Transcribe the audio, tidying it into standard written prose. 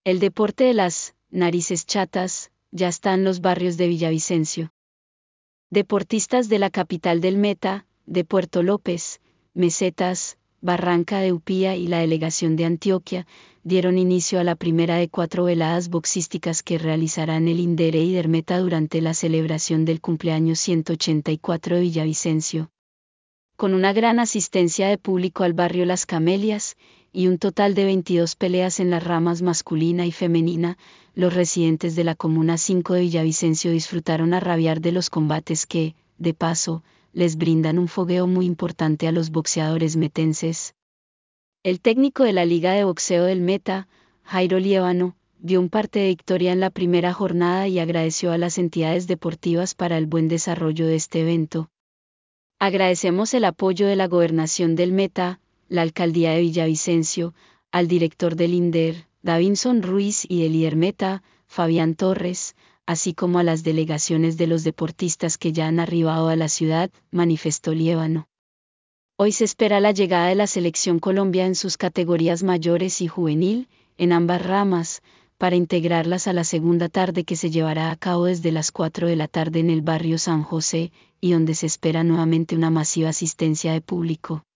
El deporte de las narices chatas ya está en los barrios de Villavicencio. Deportistas de la capital del Meta, de Puerto López, Mesetas, Barranca de Upía y la delegación de Antioquia, dieron inicio a la primera de 4 veladas boxísticas que realizarán el Indere y Dermeta durante la celebración del cumpleaños 184 de Villavicencio. Con una gran asistencia de público al barrio Las Camelias, y un total de 22 peleas en las ramas masculina y femenina, los residentes de la Comuna 5 de Villavicencio disfrutaron a rabiar de los combates que, de paso, les brindan un fogueo muy importante a los boxeadores metenses. El técnico de la Liga de Boxeo del Meta, Jairo Liévano, dio un parte de victoria en la primera jornada y agradeció a las entidades deportivas para el buen desarrollo de este evento. Agradecemos el apoyo de la Gobernación del Meta, la Alcaldía de Villavicencio, al director del INDER, Davinson Ruiz, y del líder Meta, Fabián Torres, así como a las delegaciones de los deportistas que ya han arribado a la ciudad, manifestó Liévano. Hoy se espera la llegada de la Selección Colombia en sus categorías mayores y juvenil, en ambas ramas, para integrarlas a la segunda tarde que se llevará a cabo desde las 4 de la tarde en el barrio San José, y donde se espera nuevamente una masiva asistencia de público.